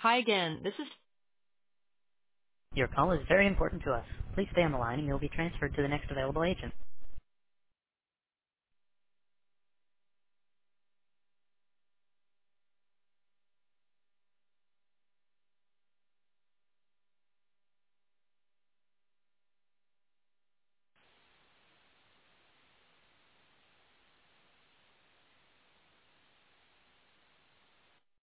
Hi again. This is Your call is very important to us. Please stay on the line and you'll be transferred to the next available agent.